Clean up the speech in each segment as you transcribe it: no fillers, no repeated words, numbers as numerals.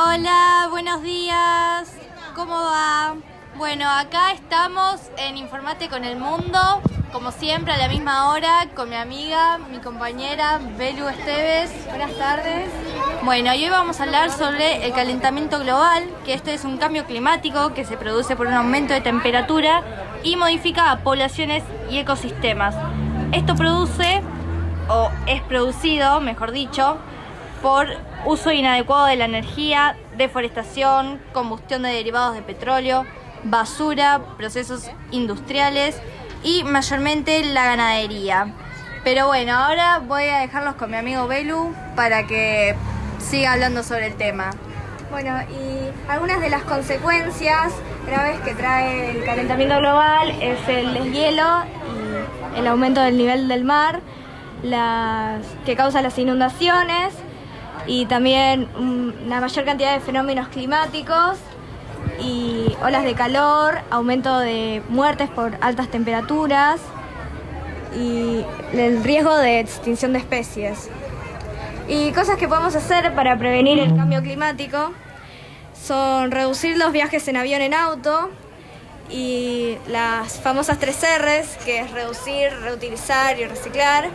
Hola, buenos días. ¿Cómo va? Bueno, acá estamos en Informate con el Mundo, como siempre a la misma hora, con mi amiga, mi compañera Belu Esteves. Buenas tardes. Bueno, y hoy vamos a hablar sobre el calentamiento global, que este es un cambio climático que se produce por un aumento de temperatura y modifica a poblaciones y ecosistemas. Esto produce, o es producido, mejor dicho, por uso inadecuado de la energía, deforestación, combustión de derivados de petróleo, basura, procesos industriales y mayormente la ganadería. Pero bueno, ahora voy a dejarlos con mi amigo Belu para que siga hablando sobre el tema. Bueno, y algunas de las consecuencias graves que trae el calentamiento global es el deshielo y el aumento del nivel del mar, que causa las inundaciones y también una mayor cantidad de fenómenos climáticos y olas de calor, aumento de muertes por altas temperaturas y el riesgo de extinción de especies. Y cosas que podemos hacer para prevenir el cambio climático son reducir los viajes en avión, en auto y las famosas 3 R's, que es reducir, reutilizar y reciclar.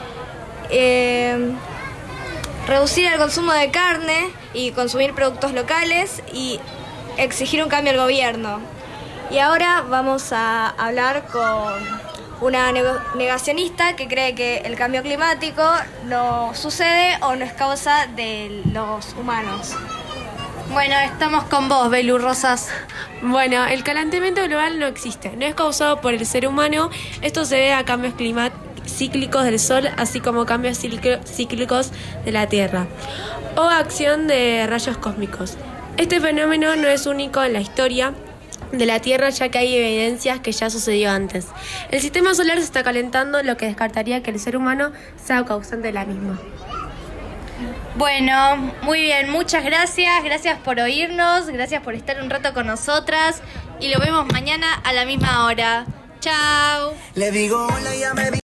Reducir el consumo de carne y consumir productos locales y exigir un cambio al gobierno. Y ahora vamos a hablar con una negacionista que cree que el cambio climático no sucede o no es causa de los humanos. Bueno, estamos con vos, Belu Rosas. Bueno, el calentamiento global no existe, no es causado por el ser humano. Esto se debe a cambios cíclicos del Sol, así como cambios cíclicos de la Tierra, o acción de rayos cósmicos. Este fenómeno no es único en la historia de la Tierra, ya que hay evidencias que ya sucedió antes. El sistema solar se está calentando, lo que descartaría que el ser humano sea causante de la misma. Bueno, muy bien, muchas gracias. Gracias por oírnos, gracias por estar un rato con nosotras y lo vemos mañana a la misma hora. Chao. Le digo hola y ya me